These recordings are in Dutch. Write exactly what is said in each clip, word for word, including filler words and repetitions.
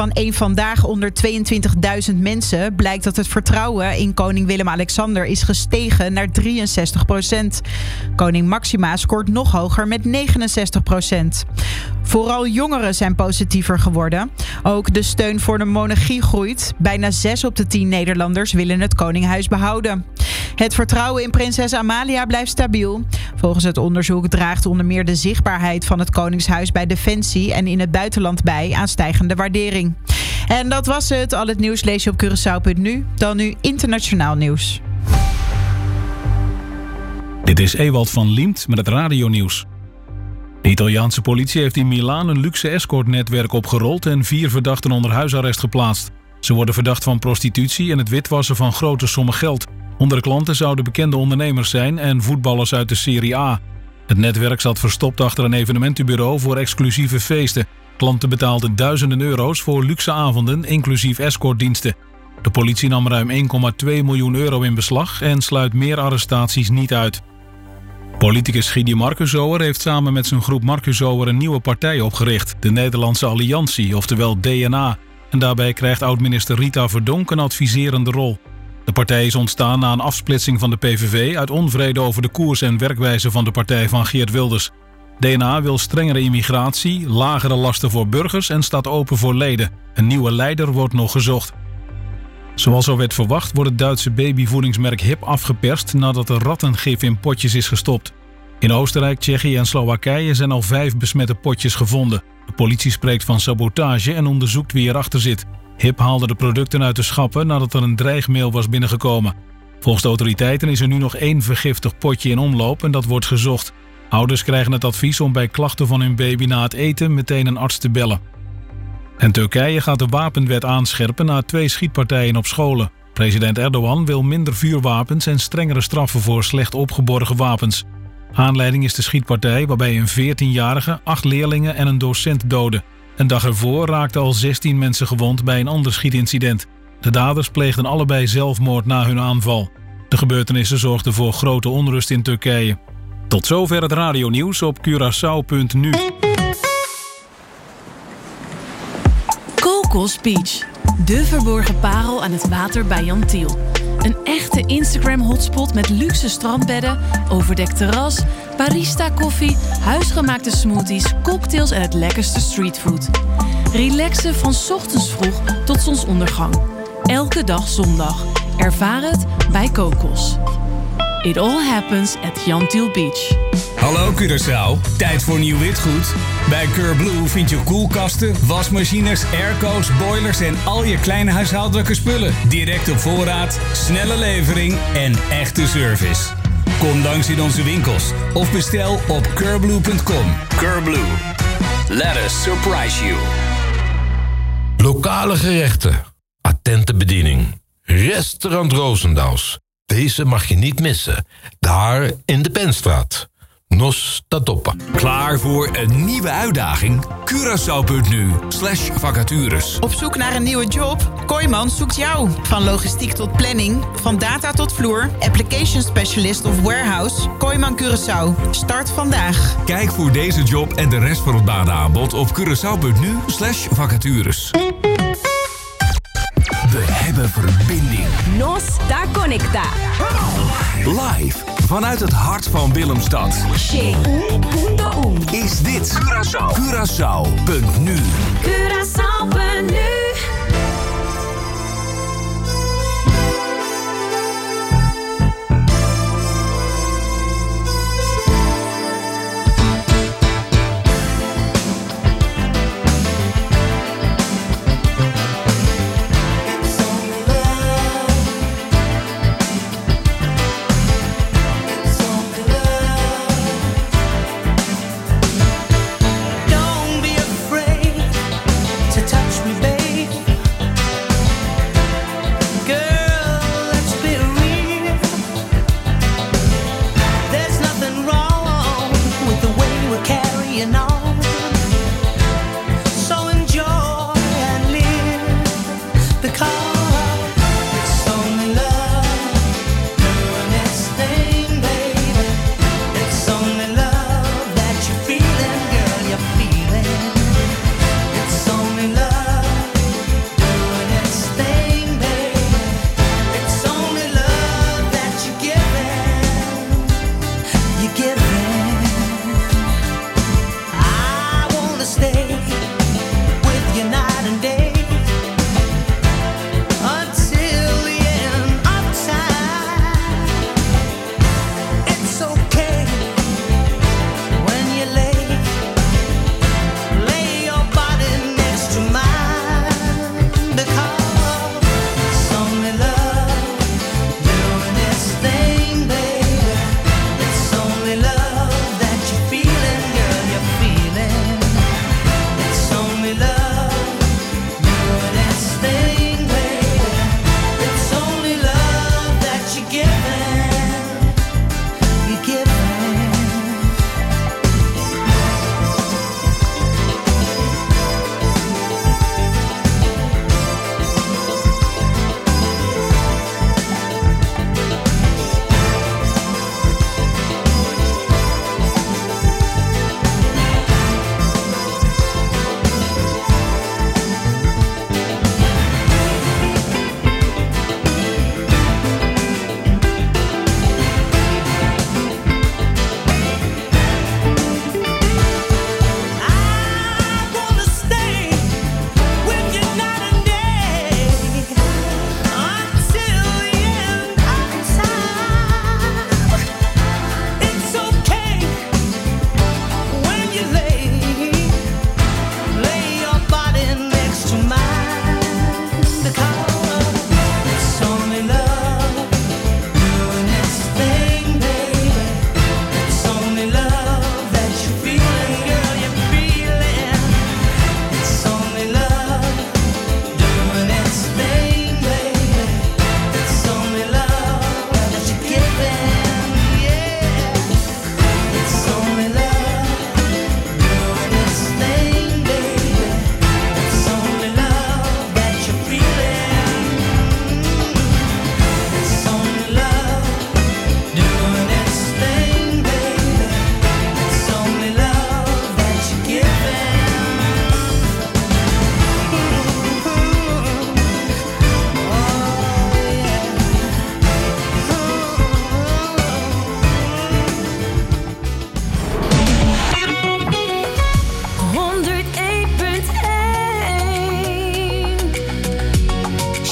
van één Vandaag onder tweeëntwintigduizend mensen blijkt dat het vertrouwen in koning Willem-Alexander is gestegen naar drieënzestig procent. Koning Máxima scoort nog hoger met negenenzestig procent. Vooral jongeren zijn positiever geworden. Ook de steun voor de monarchie groeit. Bijna zes op de tien Nederlanders willen het koninghuis behouden. Het vertrouwen in prinses Amalia blijft stabiel. Volgens het onderzoek draagt onder meer de zichtbaarheid van het koningshuis bij Defensie en in het buitenland bij aan stijgende waardering. En dat was het. Al het nieuws lees je op Curaçao punt nu. Dan nu internationaal nieuws. Dit is Ewald van Liemt met het radionieuws. De Italiaanse politie heeft in Milaan een luxe escortnetwerk opgerold en vier verdachten onder huisarrest geplaatst. Ze worden verdacht van prostitutie en het witwassen van grote sommen geld. Onder de klanten zouden bekende ondernemers zijn en voetballers uit de Serie A. Het netwerk zat verstopt achter een evenementenbureau voor exclusieve feesten. Klanten betaalden duizenden euro's voor luxe avonden, inclusief escortdiensten. De politie nam ruim één komma twee miljoen euro in beslag en sluit meer arrestaties niet uit. Politicus Guido Marcuszoer heeft samen met zijn groep Marcuszoer een nieuwe partij opgericht, de Nederlandse Alliantie, oftewel D N A. En daarbij krijgt oud-minister Rita Verdonk een adviserende rol. De partij is ontstaan na een afsplitsing van de P V V uit onvrede over de koers en werkwijze van de partij van Geert Wilders. D N A wil strengere immigratie, lagere lasten voor burgers en staat open voor leden. Een nieuwe leider wordt nog gezocht. Zoals al werd verwacht wordt het Duitse babyvoedingsmerk Hip afgeperst nadat er rattengif in potjes is gestopt. In Oostenrijk, Tsjechië en Slowakije zijn al vijf besmette potjes gevonden. De politie spreekt van sabotage en onderzoekt wie erachter zit. Hip haalde de producten uit de schappen nadat er een dreigmail was binnengekomen. Volgens de autoriteiten is er nu nog één vergiftigd potje in omloop en dat wordt gezocht. Ouders krijgen het advies om bij klachten van hun baby na het eten meteen een arts te bellen. En Turkije gaat de wapenwet aanscherpen na twee schietpartijen op scholen. President Erdogan wil minder vuurwapens en strengere straffen voor slecht opgeborgen wapens. Aanleiding is de schietpartij waarbij een veertienjarige, acht leerlingen en een docent doodden. Een dag ervoor raakten al zestien mensen gewond bij een ander schietincident. De daders pleegden allebei zelfmoord na hun aanval. De gebeurtenissen zorgden voor grote onrust in Turkije. Tot zover het radionieuws op Curaçao punt nu. Cocos Beach, de verborgen parel aan het water bij Jan Tiel. Een echte Instagram-hotspot met luxe strandbedden, overdekt terras, barista koffie, huisgemaakte smoothies, cocktails en het lekkerste streetfood. Relaxen van 's ochtends vroeg tot zonsondergang. Elke dag zondag. Ervaar het bij Cocos. It all happens at Jan Tiel Beach. Hallo Curaçao, tijd voor nieuw witgoed? Bij Curblue vind je koelkasten, wasmachines, airco's, boilers en al je kleine huishoudelijke spullen. Direct op voorraad, snelle levering en echte service. Kom langs in onze winkels of bestel op curblue punt com. Curblue, let us surprise you. Lokale gerechten, attente bediening, restaurant Roosendaals. Deze mag je niet missen, daar in de Penstraat. Nos Tatopa. Klaar voor een nieuwe uitdaging? Curaçao punt nu slash vacatures. Op zoek naar een nieuwe job? Kooiman zoekt jou. Van logistiek tot planning, van data tot vloer, application specialist of warehouse. Kooiman Curaçao. Start vandaag. Kijk voor deze job en de rest van het banenaanbod op Curaçao punt nu slash vacatures. We hebben verbinding. Nos da Conecta. Live vanuit het hart van Willemstad. Is dit Curaçao. Curaçao punt nu. Curaçao punt nu. Don't be afraid.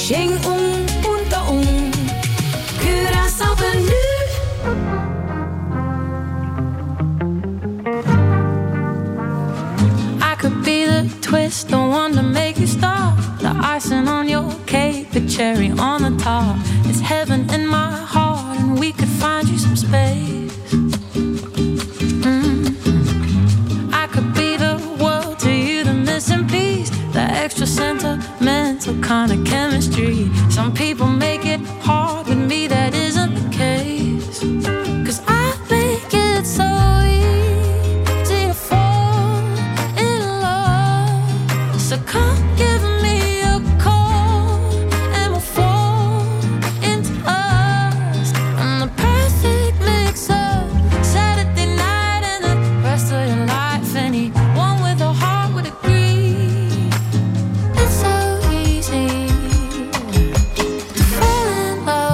Shing um punto um. Curaçao per nu. I could be the twist, the one to make you stop. The icing on your cake, the cherry on the top. It's heaven in my heart, and we could find you some space. Mm-hmm. I could be the world to you, the missing piece, the extra sentimental kind of chemistry. Some people make it hard, with me that isn't the case. 'Cause I make it so easy to fall in love. So come give me a call and we'll fall into us. And the perfect mix of Saturday night and the rest of your life. Anyone with a heart would agree. It's so easy to fall in love.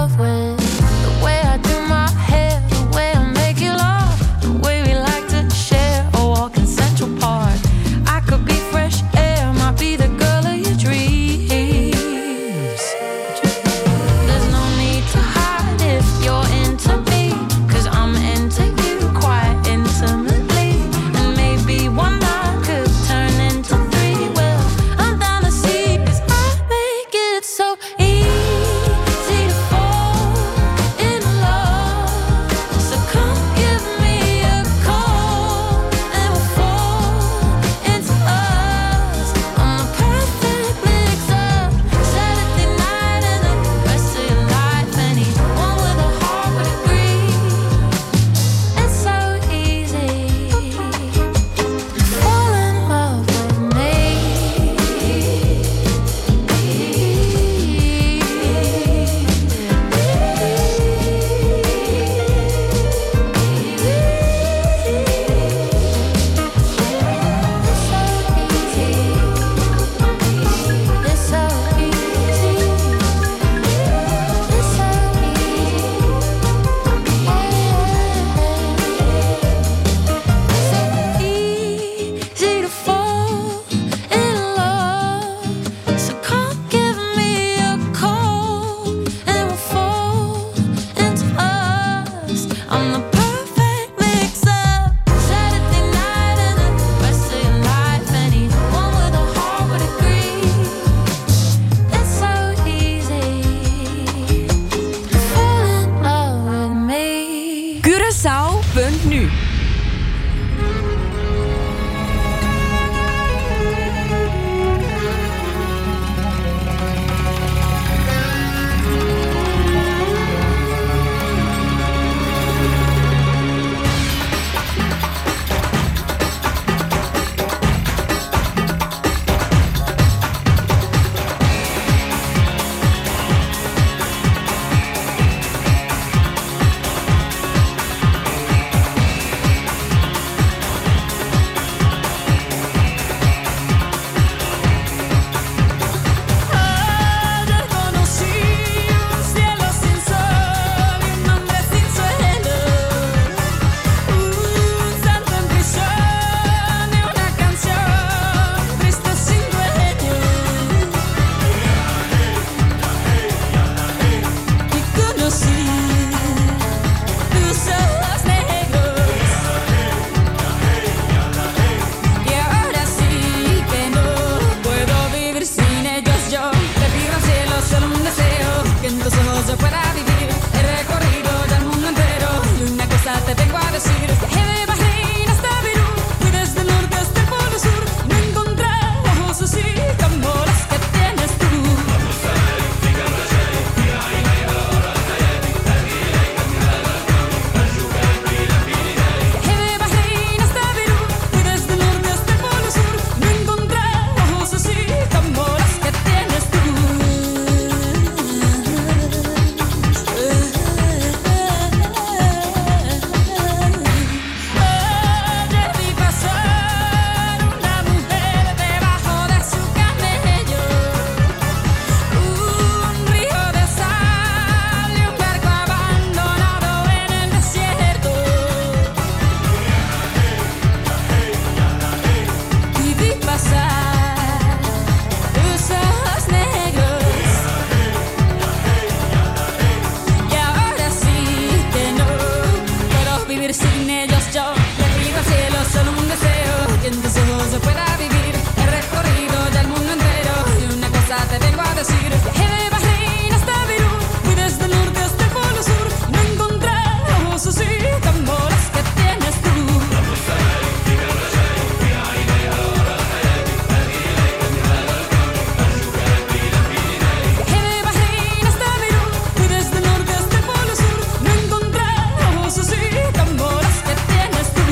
decir. Viajé de Bahrein hasta Beirut, fui desde el norte hasta el polo sur. No encontré ojos así como los que tienes tú. Viajé de Bahrein hasta Beirut, fui desde el norte hasta el polo sur. No encontré ojos así como los que tienes tú.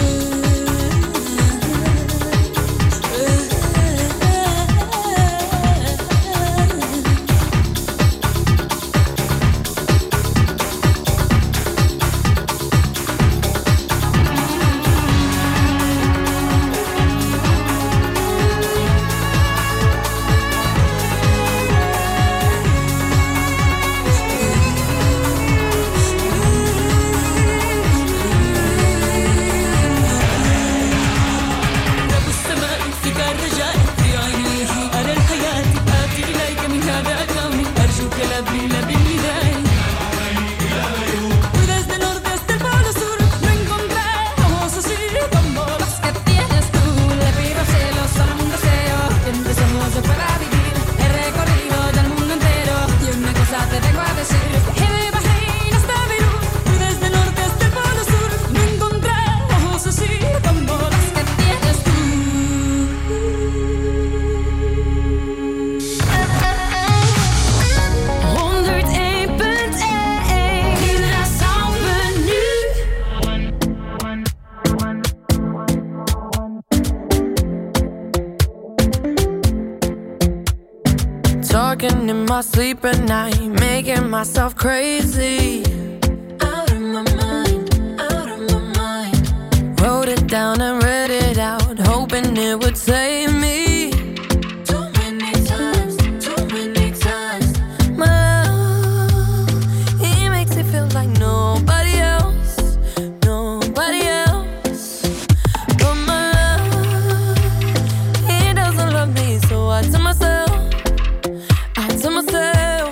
Talking in my sleep at night, making myself crazy. Out of my mind, out of my mind. Wrote it down and read it out, hoping it would save me. Too many times, too many times. My love, he makes it feel like nobody else, nobody else. But my love, he doesn't love me, so I tell myself, to myself.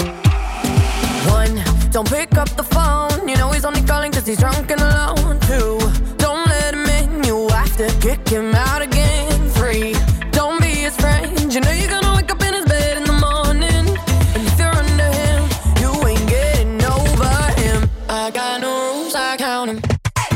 One, don't pick up the phone. You know he's only calling cause he's drunk and alone. Two, don't let him in. You have to kick him out again. Three, don't be his friend. You know you're gonna wake up in his bed in the morning. And if you're under him, you ain't getting over him. I got no rules, I count him.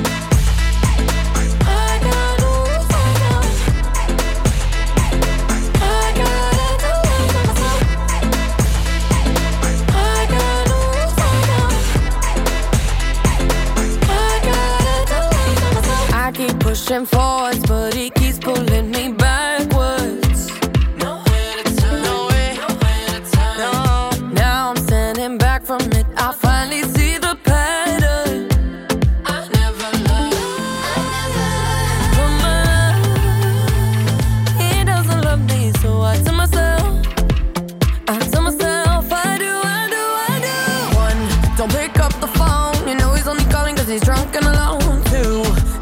Pushing forwards, but he keeps pulling me backwards. Nowhere to turn, nowhere, nowhere to turn. No, now I'm standing back from it. I finally see the pattern. I never loved, I never loved. My love, he doesn't love me, so I tell myself, I tell myself, I do, I do, I do. One, don't pick up the phone. You know he's only calling cause he's drunk and alone. Two,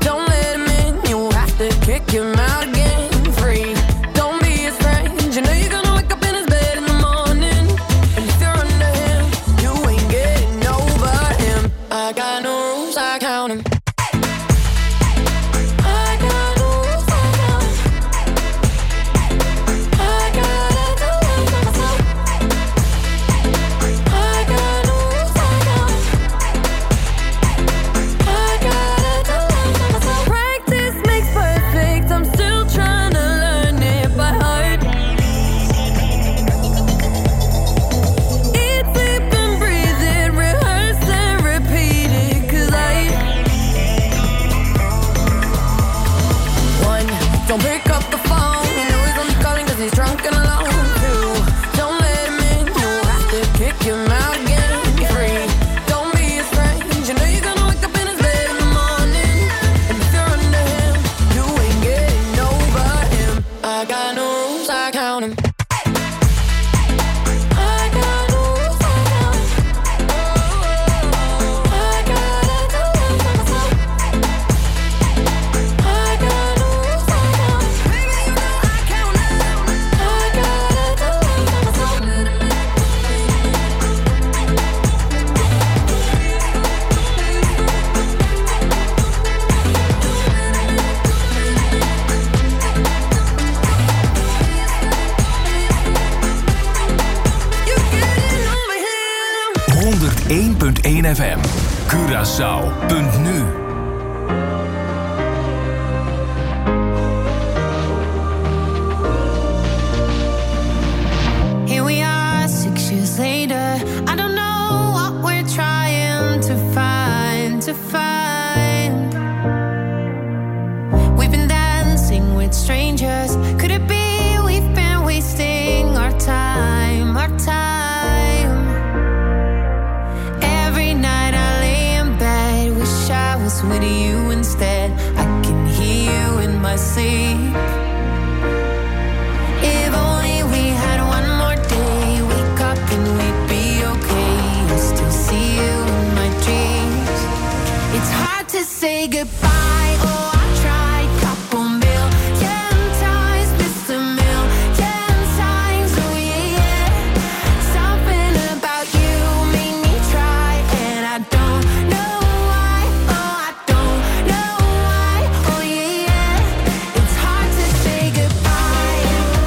kick him out again. Three, don't be his friend. You know you're gonna wake up in his bed in the morning. And if you're under him, you ain't getting over him. I got no rules, I count him. I got no rules, I count him. I gotta do it for myself. I got no rules, I count him. I gotta do it for myself. Practice makes perfect. I'm still één punt één F M. Curaçao punt nu. Here we are, six years later. I don't know what we're trying to find, to find. We've been dancing with strangers. Could it be we've been wasting our time, our time? Every night I lay in bed, wish I was with you instead. I can hear you in my sleep. If only we had one more day, wake up and we'd be okay. I still see you in my dreams. It's hard to say goodbye. Oh, I tried couple million times, missed a million times. Oh yeah, yeah. Something about you made me try, and I don't know why. Oh, I don't know why. Oh yeah, yeah. It's hard to say goodbye.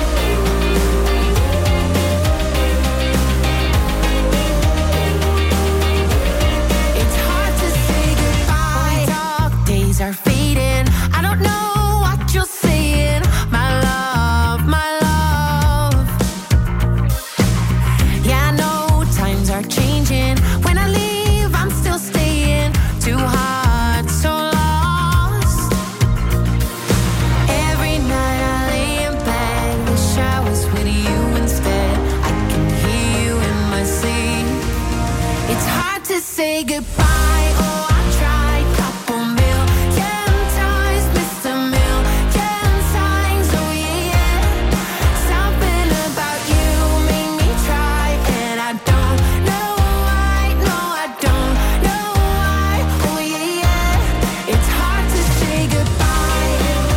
It's hard to say goodbye. Dark days are fading. I don't know what you're saying. My love, my love. Yeah, I know times are changing. When I leave, I'm still staying. Too hard, so lost. Every night I lay in bed, wish I was with you instead. I can hear you in my sleep. It's hard to say goodbye. Oh, I tried couple million times, missed a million times. Oh yeah, yeah. Something about you made me try, and I don't know why. No, I don't know why. Oh yeah, yeah. It's hard to say goodbye.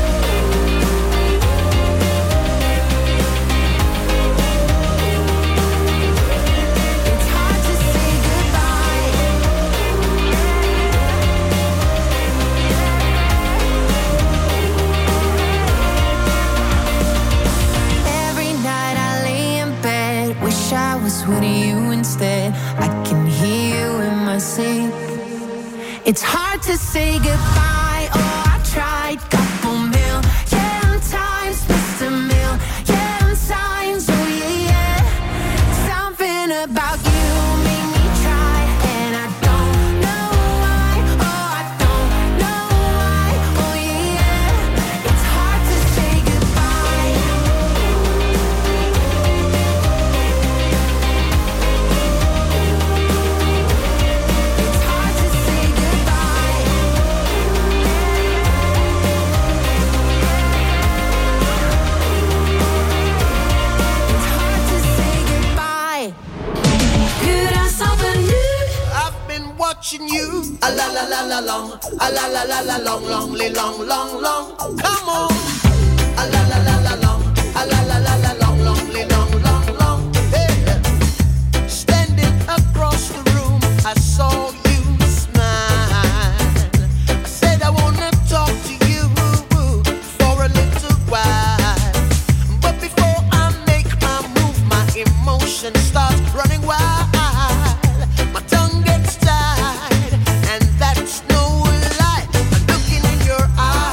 It's hard to say goodbye. Every night I lay in bed, wish I was with you instead. I can hear you in my sleep. It's hard to say goodbye. Oh, I tried couple million times, missed a million times. Oh yeah, yeah. Something about you made me try, and I don't know why. Oh, I don't know why. Oh yeah, yeah. It's hard to say goodbye. It's hard to say goodbye. It's hard to say goodbye. Curaçao punt nu. I've been watching you. A la la la la long. A la la la la long, long, li long, long, long. Come on. A la la la la long. A la la la la long, long, li long, long, long. Hey. Standing across the room, I saw you smile. I said I wanna talk to you for a little while. But before I make my move, my emotions start running wild. My tongue gets tied, and that's no lie. I'm looking in your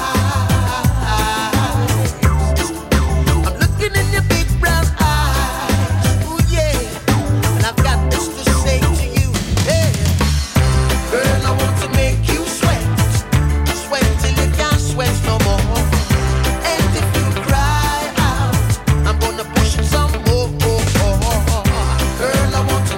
eyes. I'm looking in your big brown eyes. Ooh yeah, and I've got this to say to you. Hey, girl, I want to make you sweat, sweat till you can't sweat no more. And if you cry out, I'm gonna push it some more. Girl, I want to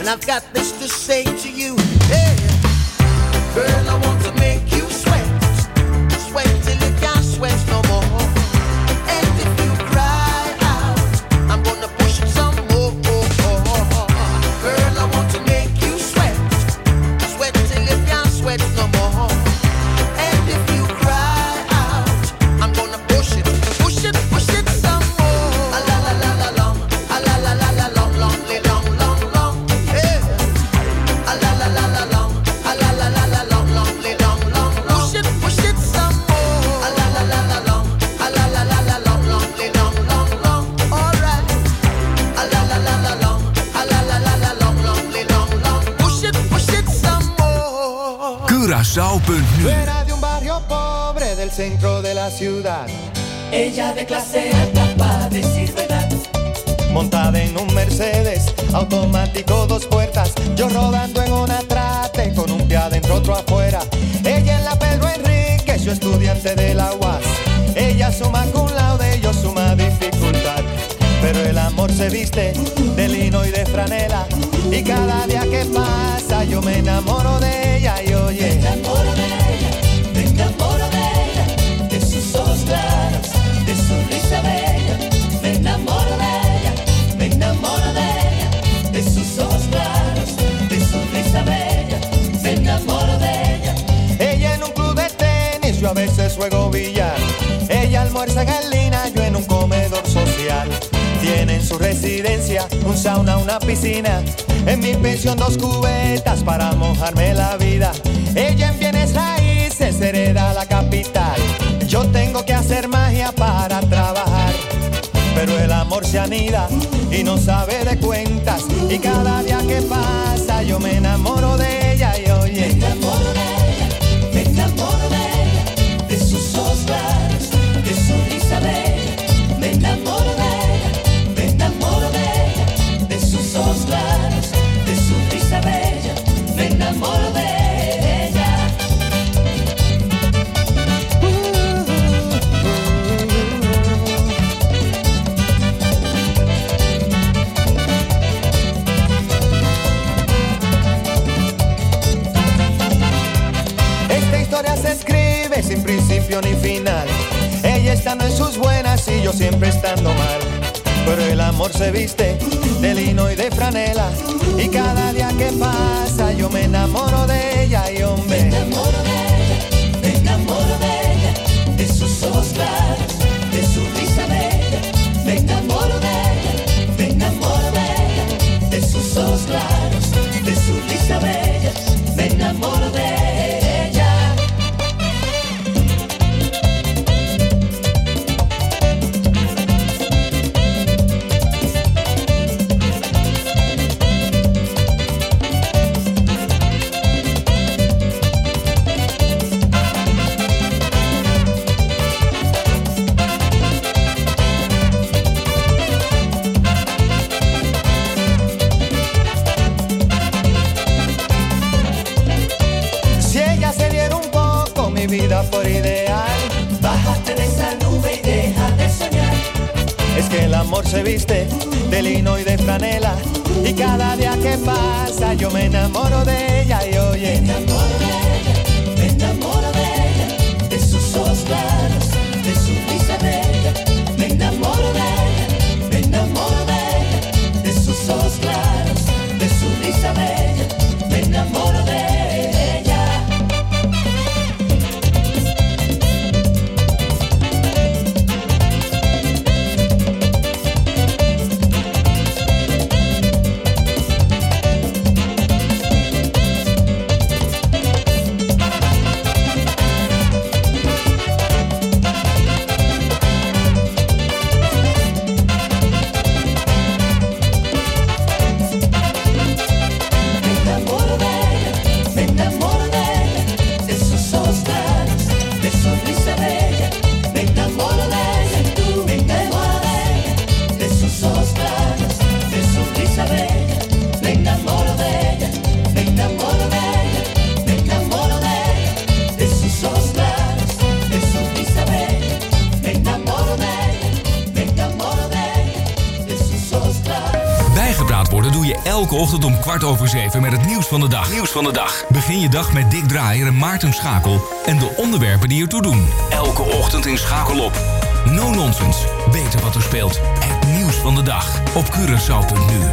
And I've got this to say to you, hey, girl, I want to make you sweat, sweat till you can't sweat no more. And if you cry out, I'm gonna push it some more. Girl, I want to make you sweat, sweat till you can't sweat no more. And if you cry out, I'm gonna push it, push it, push it some more. A la la la la long, a la la la la long, long, long, long, long, hey. A la la la la long, a la la la la long, long, long, long, long. Push it, push it some more. A la la la la long, a la la la la long, long, long, long, long. All right. A la la la la long, a la la la la long, long, long, long. Push it, push it some more. Curaçao punt nu. Fuera de un barrio pobre del centro de la ciudad. Ella de clase alta para decir verdad. Montada en un Mercedes automático dos puertas, yo rodando en una trate con un pie adentro otro afuera. Ella en la Pedro Enrique, yo estudiante de la U A S. Ella suma cum laude, yo suma dificultad. Pero el amor se viste de lino y de franela, y cada día que pasa yo me enamoro de ella. Y oye, Me enamoro de ella, me enamoro de ella, de sus ojos claros, de su risa bella. Me enamoro de ella, me enamoro de ella, de sus ojos claros, de su risa bella. Me enamoro de ella. ella en un club de tenis, yo a veces juego billar. Ella almuerza en el Lina, yo en un comedor social. Tiene en su residencia un sauna, una piscina. En mi pensión dos cubetas para mojarme la vida. Ella en bienes raíces hereda la capital. Yo tengo que hacer magia para trabajar. Pero el amor se anida y no sabe de cuentas. Y cada día que pasa yo me enamoro de ella. Y oye, Me enamoro de ella, me enamoro de ella, de sus ojos claros, de su risa bella. Me enamoro de ella, me enamoro de ella, de sus ojos claros, de su risa bella. Me enamoro de ella. esta historia se escribe sin principio ni final. Ella estando en sus buenas y yo siempre estando mal. Pero el amor se viste de lino y de franela, y cada día que pasa yo me enamoro de ella. Y hombre, Me enamoro de ella, me enamoro de ella, de sus ojos claros, de su risa bella. Me enamoro de ella, me enamoro de ella, de sus ojos claros, de su risa bella. Me enamoro de ella. si ella se diera un poco mi vida por ideal. Bájate de esa nube y deja de soñar. Es que el amor se viste de lino y de franela, y cada día que pasa yo me enamoro de ella. Y oye, Me enamoro de ella, me enamoro de ella, de sus ojos claros, de su risa bella. Me enamoro de ella, me enamoro de ella, de sus ojos claros, de su risa bella. Me enamoro de ella. Elke ochtend om kwart over zeven met het nieuws van de dag. Nieuws van de dag. Begin je dag met Dick Draaier en Maarten Schakel en de onderwerpen die ertoe doen. Elke ochtend in Schakel op. No nonsense. Weten wat er speelt. Het nieuws van de dag op Curaçao punt nu.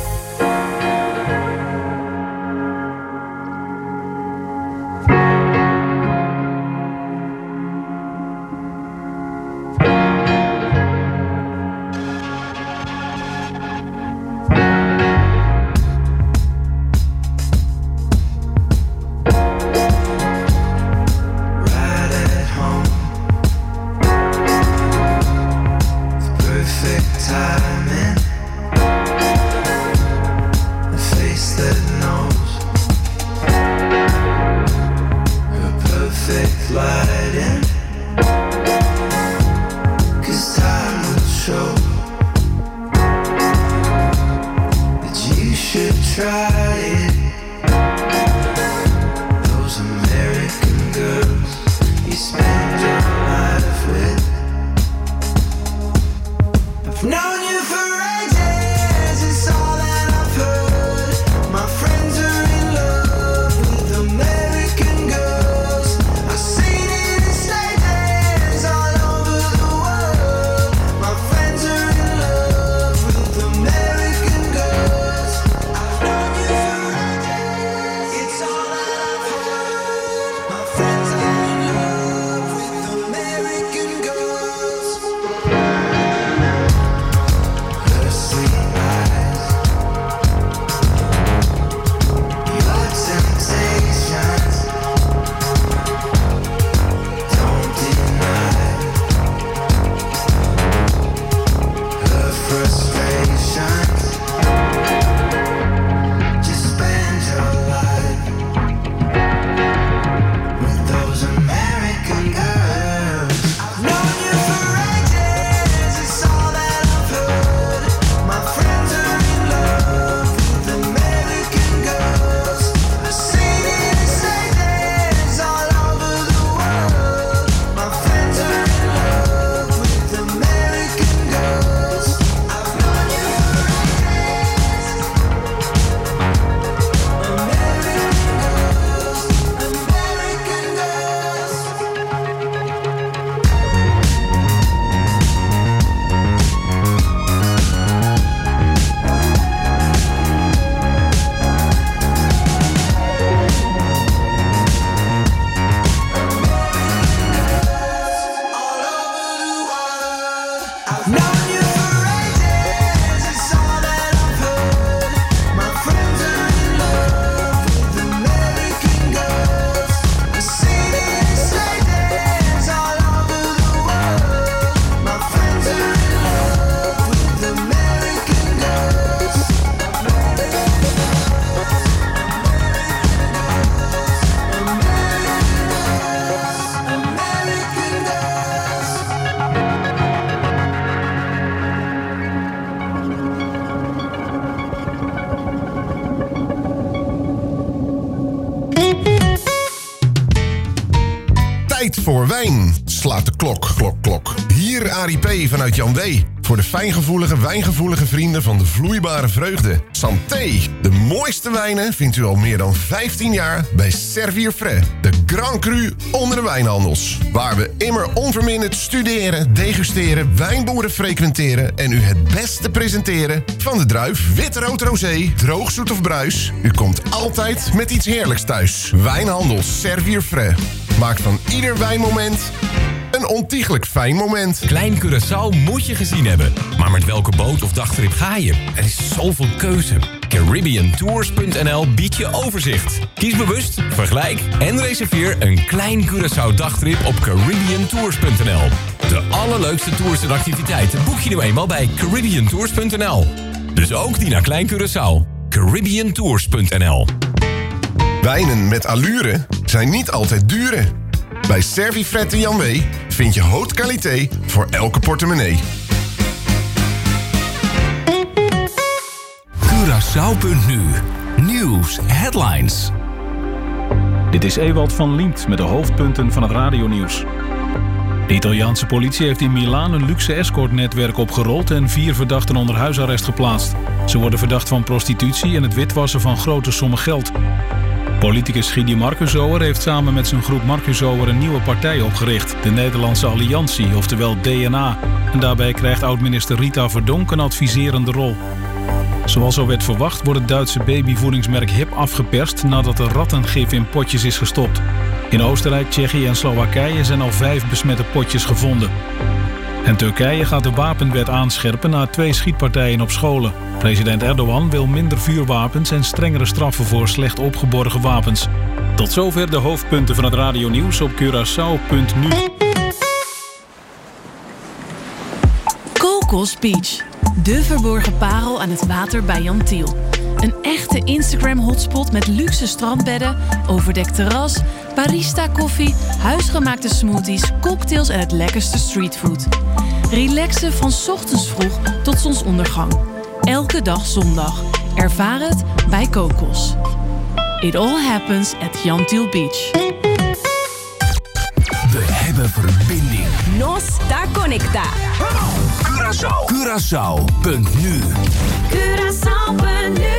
Voor wijn slaat de klok, klok, klok. Hier Arie P. vanuit Jan W. Voor de fijngevoelige, wijngevoelige vrienden van de vloeibare vreugde. Santé, de mooiste wijnen vindt u al meer dan vijftien jaar bij Servier Frais. De Grand Cru onder de wijnhandels. Waar we immer onverminderd studeren, degusteren, wijnboeren frequenteren en u het beste presenteren van de druif, wit, rood, rosé, droog, zoet of bruis. U komt altijd met iets heerlijks thuis. Wijnhandels Servier Frais. Maak van ieder wijnmoment een ontiegelijk fijn moment. Klein Curaçao moet je gezien hebben. Maar met welke boot of dagtrip ga je? Er is zoveel keuze. Caribbean Tours punt n l biedt je overzicht. Kies bewust, vergelijk en reserveer een Klein Curaçao dagtrip op Caribbean Tours punt n l. De allerleukste tours en activiteiten boek je nu eenmaal bij Caribbean Tours punt n l. Dus ook die naar Klein Curaçao. Caribbean Tours punt n l. Wijnen met allure zijn niet altijd dure. Bij Servi Fret en Jan W. vind je haute qualité voor elke portemonnee. Curaçao punt nu. Nieuws headlines. Dit is Ewald van Liemt met de hoofdpunten van het radionieuws. De Italiaanse politie heeft in Milaan een luxe escortnetwerk opgerold en vier verdachten onder huisarrest geplaatst. Ze worden verdacht van prostitutie en het witwassen van grote sommen geld. Politicus Guido Marcusower heeft samen met zijn groep Marcusower een nieuwe partij opgericht, de Nederlandse Alliantie, oftewel D N A. En daarbij krijgt oud-minister Rita Verdonk een adviserende rol. Zoals al werd verwacht wordt het Duitse babyvoedingsmerk Hip afgeperst nadat er rattengif in potjes is gestopt. In Oostenrijk, Tsjechië en Slowakije zijn al vijf besmette potjes gevonden. En Turkije gaat de wapenwet aanscherpen na twee schietpartijen op scholen. President Erdogan wil minder vuurwapens en strengere straffen voor slecht opgeborgen wapens. Tot zover de hoofdpunten van het radionieuws op Curaçao punt n u. Cocos Beach, de verborgen parel aan het water bij Jan Tiel. Een echte Instagram-hotspot met luxe strandbedden, overdekt terras, barista koffie, huisgemaakte smoothies, cocktails en het lekkerste streetfood. Relaxen van 's ochtends vroeg tot zonsondergang. Elke dag zondag. Ervaar het bij Cocos. It all happens at Jan Tiel Beach. We hebben verbinding. Nos da conecta. Curaçao. Curaçao punt n u. Curaçao punt n u.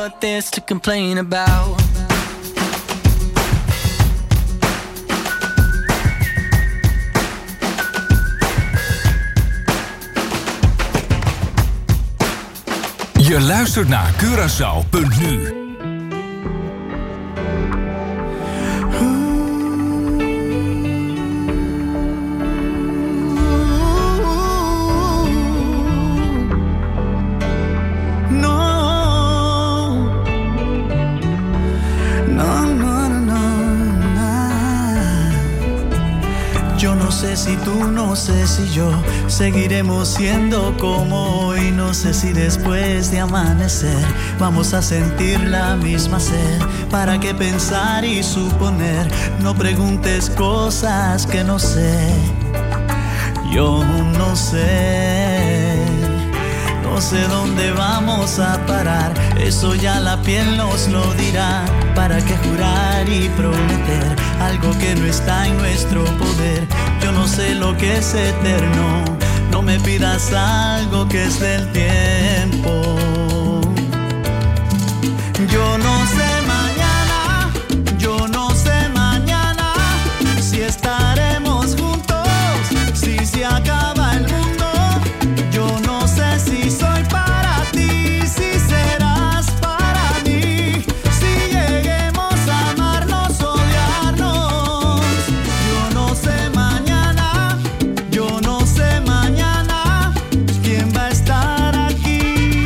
what there's to complain about. Je luistert naar Curaçao punt nu. No sé si tú, no sé si yo seguiremos siendo como hoy. No sé si después de amanecer vamos a sentir la misma sed. ¿Para qué pensar y suponer? No preguntes cosas que no sé. Yo no sé. No sé dónde vamos a parar. Eso ya la piel nos lo dirá. ¿Para qué jurar y prometer algo que no está en nuestro poder? Yo no sé lo que es eterno. No me pidas algo que es del tiempo. Yo no sé mañana, yo no sé mañana si estaremos juntos, si se acaba el mundo. Yo no sé si soy para ti, si serás para mí, si lleguemos a amarnos, odiarnos. Yo no sé mañana, yo no sé mañana quién va a estar aquí.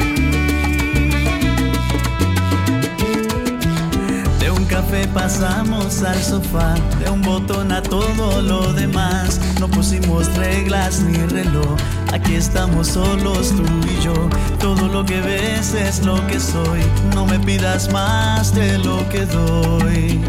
De un café pasamos al sofá, de un botón a todo lo demás. No pusimos reglas ni reloj, aquí estamos solos tú y yo. Todo lo que ves es lo que soy, no me pidas más de lo que doy.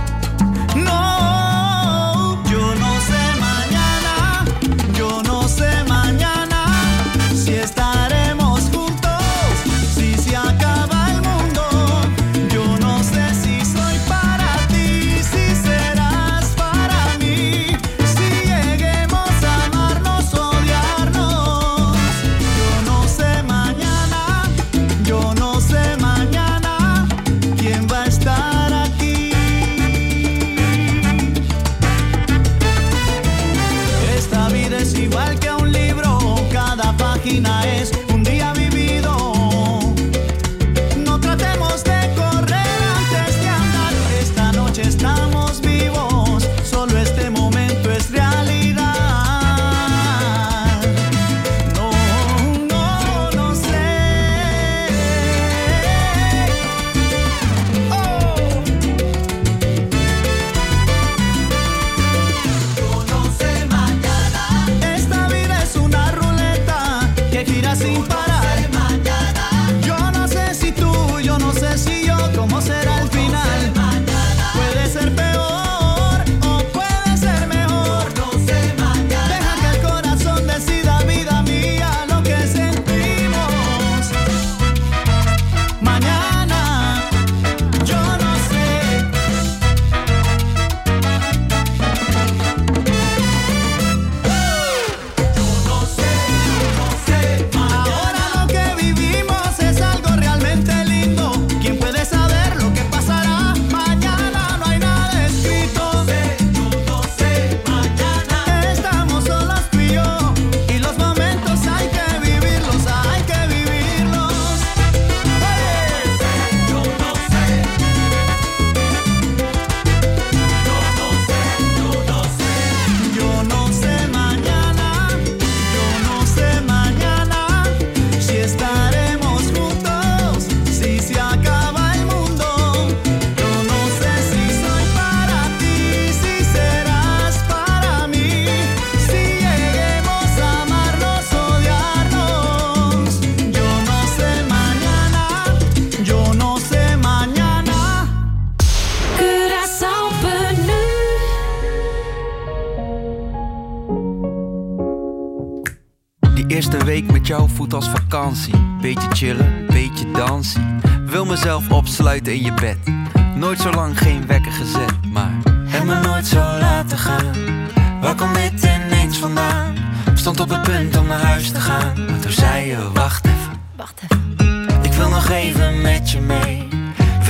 No, yo no sé mañana, yo no sé mañana si estaremos juntos, si se acaba el mundo. Yo no sé si soy para ti, si serás para mí, si lleguemos a amarnos, odiarnos. Yo no sé mañana, yo no sé mañana quién va a estar aquí. Esta vida es igual que un libro, cada página es un día vivido. No tratemos de correr antes de andar. Esta noche estamos vivos, solo este momento es realidad. No, no, no sé. Oh. Yo no sé mañana. Esta vida es una ruleta que gira sin parar. Yo no sé si tú, yo no sé si yo, cómo será el final. Puede ser peor o puede ser mejor. Deja que el corazón decida, vida mía, lo que sentimos. Mañana, yo no sé. Ahora lo que vivimos es algo realmente lindo. ¿Quién puede saber lo que pasará? Mañana no hay nada escrito. Estamos solos tú y yo, y los momentos hay que vivirlos, hay que vivirlos. Yo no sé. Yo no sé mañana, yo no sé mañana si estaremos juntos, si se acaba el mundo. Yo no sé si soy para ti, si serás para mí, si lleguemos a amarnos, odiarnos. Yo no sé mañana, yo no sé mañana. Curaçao punt nu. Die eerste week met jou voelt als vakantie. Beetje chillen, beetje dansen. Wil mezelf opsluiten in je bed. Nooit zo lang geen wekker gezet, maar en me nooit zo laten gaan. Waar komt dit ineens vandaan? Stond op het punt om naar huis te gaan, maar toen zei je wacht even. Wacht even. Ik wil nog even met je mee.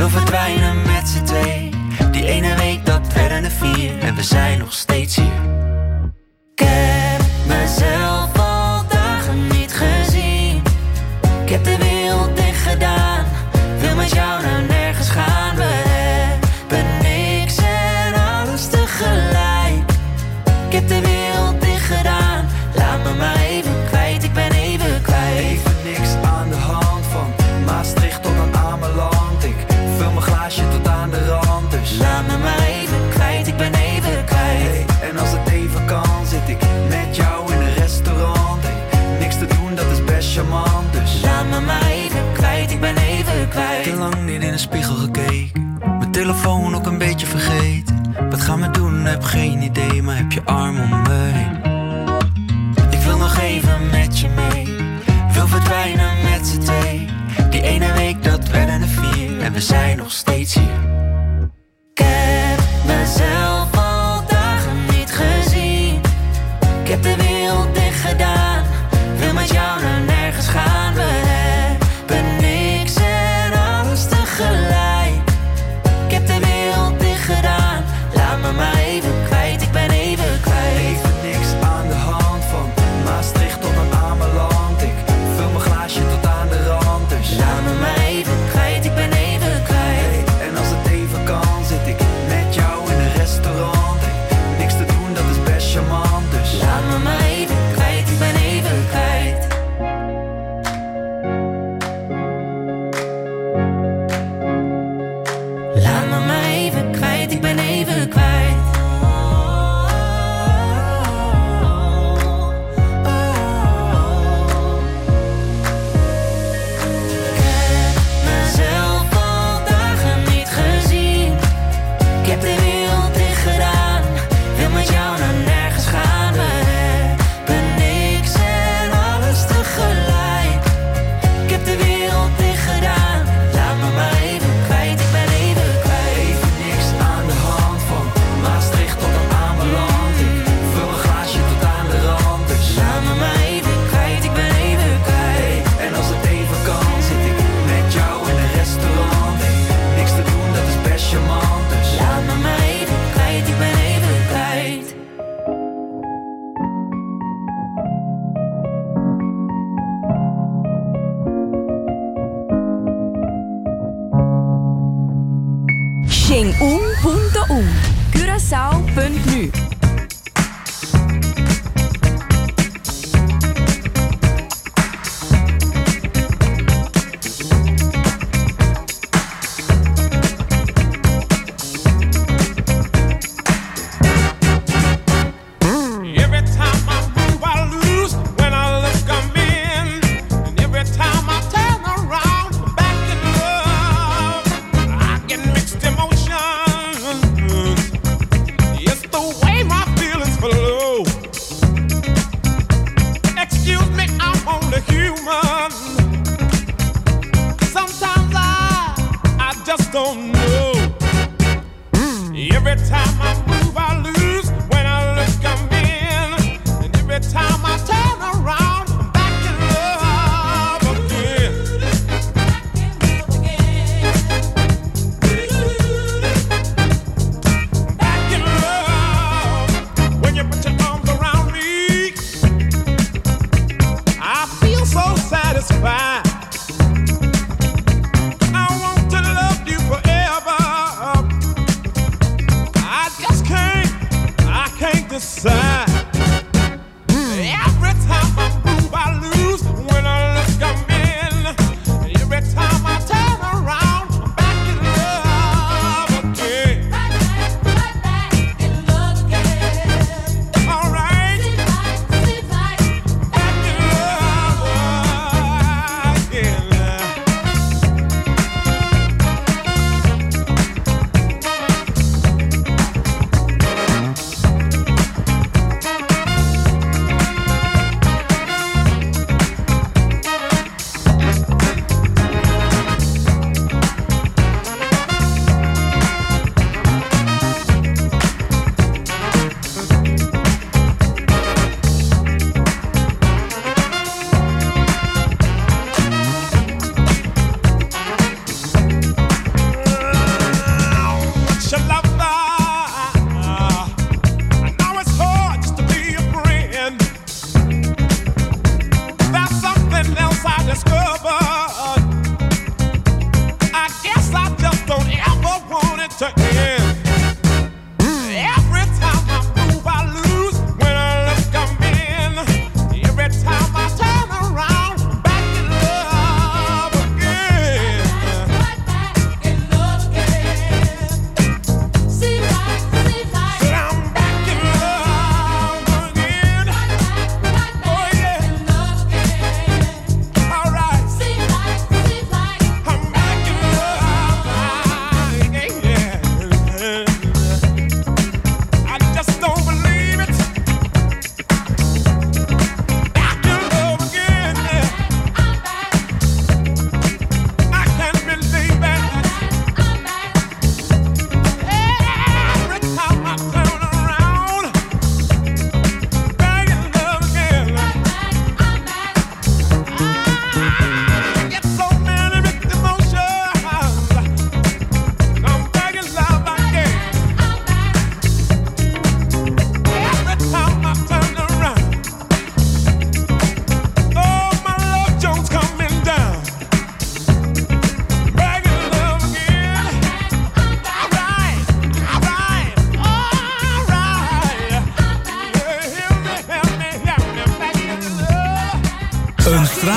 Wil verdwijnen met z'n twee. Die ene week dat werden er vier. En we zijn nog steeds hier. Ik heb mezelf al dagen niet gezien. Ik heb de wereld dicht gedaan. Wil met jou naar nergens gaan. We hebben niks en alles tegelijk. Ik heb de wereld dicht gedaan. Laat me maar even kwijt, ik ben even kwijt. Even niks aan de hand van Maastricht tot aan Ameland. Ik vul mijn glaasje tot aan de rand. Dus laat me maar even kwijt, ik ben even kwijt. Hey, en als het even kan, zit ik met jou in een restaurant. Hey, niks te doen, dat is best charmant. Dus laat me maar even kwijt, ik ben even kwijt. Te lang niet in een spiegel gekeken. Mijn telefoon ook een beetje vergeten. Wat gaan we doen, heb geen idee. Maar heb je arm om me heen. Ik wil nog even met je mee. Wil verdwijnen met z'n twee. Die ene week dat werden er vier. En we zijn nog steeds hier. Ik heb mezelf al dagen niet gezien. Ik heb de wereld dicht gedaan. Wil met jou naar nergens gaan. We hebben niks en alles tegelijk. Ik heb de wereld dicht gedaan. Laat me maar even kwijt, ik ben even kwijt. Even niks aan de hand van Maastricht tot aan Ameland. Ik vul mijn glaasje tot aan de rand. Dus laat me maar even kwijt, ik ben even kwijt. Hey, en als het even kan, zit ik met jou in een restaurant. Hey, niks te doen, dat is best charmant. Dus laat me maar even kwijt, ik ben even kwijt. Laat me maar even kwijt, ik ben even kwijt. Xing-un punto un Curaçao punt nu. Satisfied. I want to love you forever.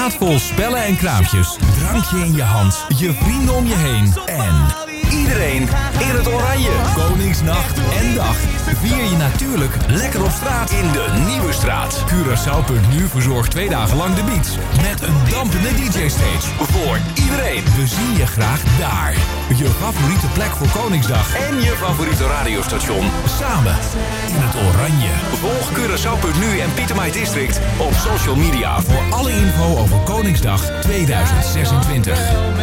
straat vol spellen en kraampjes. Drankje in je hand, je vrienden om je heen en iedereen in het oranje. Koningsnacht en dag vier je natuurlijk lekker op straat in de Nieuwe Straat. Curaçao punt nu verzorgt twee dagen lang de beats. Met een dampende D J-stage voor iedereen. We zien je graag daar. Je favoriete plek voor Koningsdag en je favoriete radiostation. Samen in het oranje. Volg Curaçao punt nu en Pieter Maai District op social media voor alle info over Koningsdag tweeduizend zesentwintig.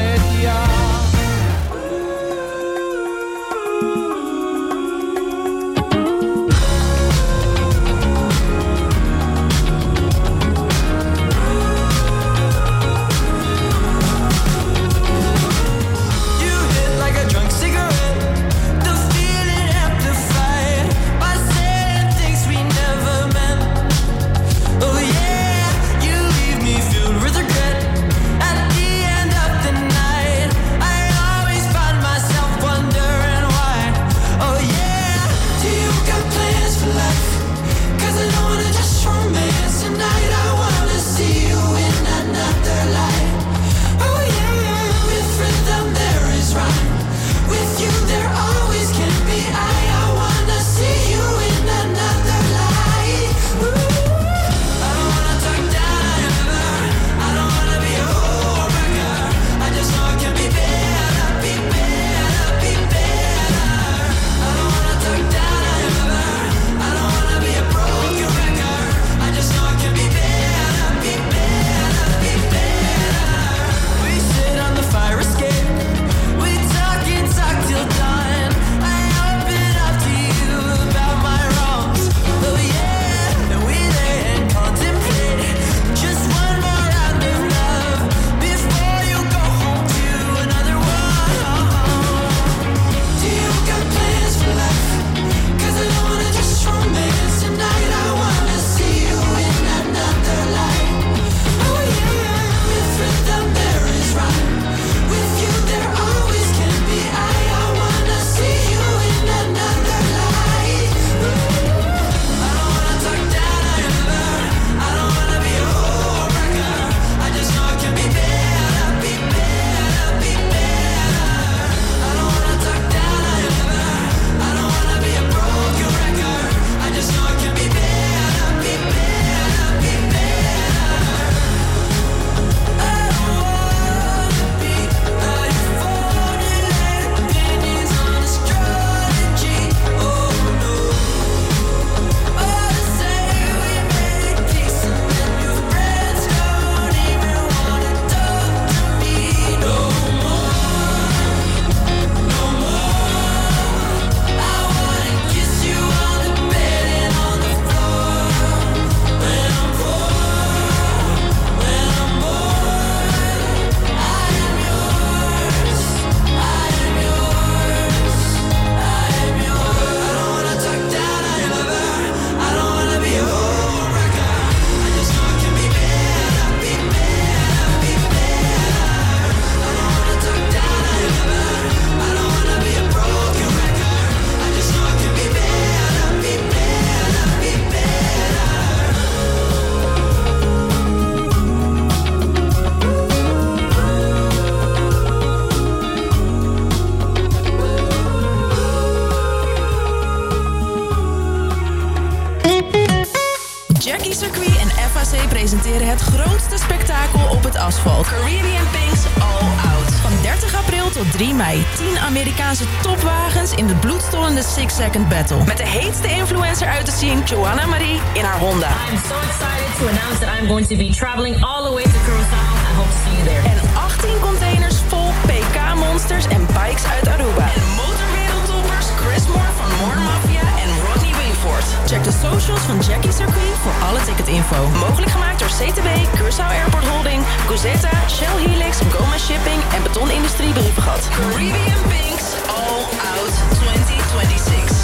presenteren het grootste spektakel op het asfalt. Caribbean Pinks All Out. Van dertig april tot drie mei. tien Amerikaanse topwagens in de bloedstollende Six Second Battle. Met de heetste influencer uit de scene, Joanna Marie, in haar Honda. I'm so excited to announce that I'm going to be traveling all the way to Curaçao. I hope to see you there. En achttien containers vol P K-monsters en bikes uit Aruba. En motorwereldtoppers Chris Moore van Moore Mafia en Rodney Wingford. Check de socials van Jackie Circuit voor alle ticketinfo. Mogelijk gemaakt door C T B, Curaçao Airport Holding, Guzetta, Shell Helix, Goma Shipping en Beton Industrie Brievengat. Caribbean Pinks All Out twintig zesentwintig.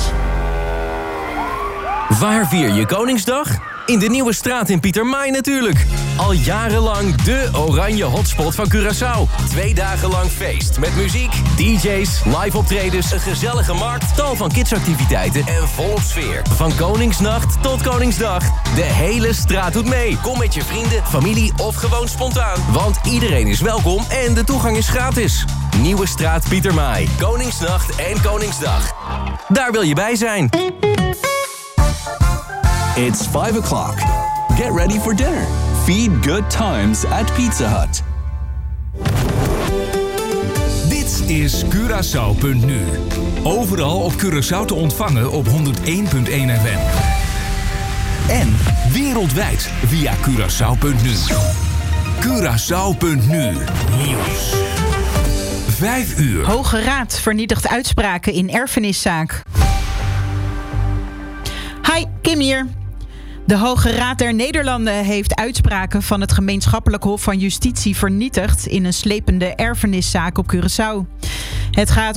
Waar vier je Koningsdag? In de Nieuwe Straat in Pieter Maai natuurlijk. Al jarenlang de oranje hotspot van Curaçao. Twee dagen lang feest met muziek, D J's, live optredens, een gezellige markt, tal van kidsactiviteiten en volop sfeer. Van Koningsnacht tot Koningsdag. De hele straat doet mee. Kom met je vrienden, familie of gewoon spontaan. Want iedereen is welkom en de toegang is gratis. Nieuwe straat Pieter Maai. Koningsnacht en Koningsdag. Daar wil je bij zijn. It's five o'clock. Get ready for dinner. Feed good times at Pizza Hut. Dit is Curaçao punt nu. Overal op Curaçao te ontvangen op honderd één komma één F M. En wereldwijd via Curaçao punt nu. Curaçao punt nu. Nieuws. Vijf uur. Hoge Raad vernietigt uitspraken in erfeniszaak. Hi, Kim hier. De Hoge Raad der Nederlanden heeft uitspraken van het Gemeenschappelijk Hof van Justitie vernietigd in een slepende erfeniszaak op Curaçao. Het gaat